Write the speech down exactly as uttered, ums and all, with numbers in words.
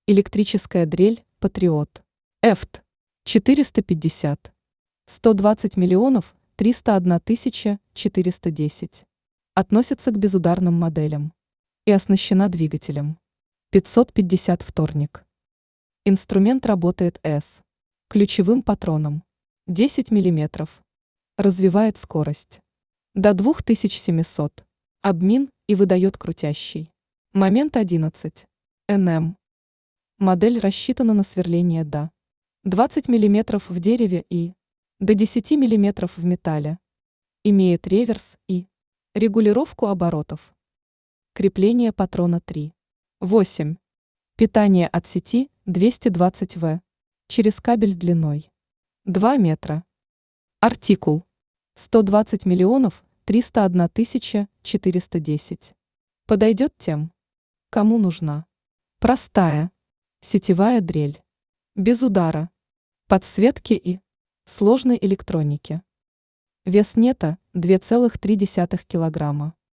Электрическая дрель «Патриот». Эфт. четыреста пятьдесят. сто двадцать миллионов триста одна тысяча четыреста десять. Относится к безударным моделям. И оснащена двигателем. пятьсот пятьдесят вторник. Инструмент работает с ключевым патроном. десять миллиметров. Развивает скорость. До две тысячи семисот. Обмин и выдает крутящий. Момент одиннадцать. эн эм. Модель рассчитана на сверление до двадцать миллиметров в дереве и до десяти миллиметров в металле. Имеет реверс и регулировку оборотов. Крепление патрона три. восемь. Питание от сети двести двадцать ватт. Через кабель длиной два метра. Артикул сто двадцать миллионов триста одна тысяча четыреста десять. Подойдет тем, кому нужна простая сетевая дрель, без удара, подсветки и сложной электроники. Вес нета две целых три десятых килограмма.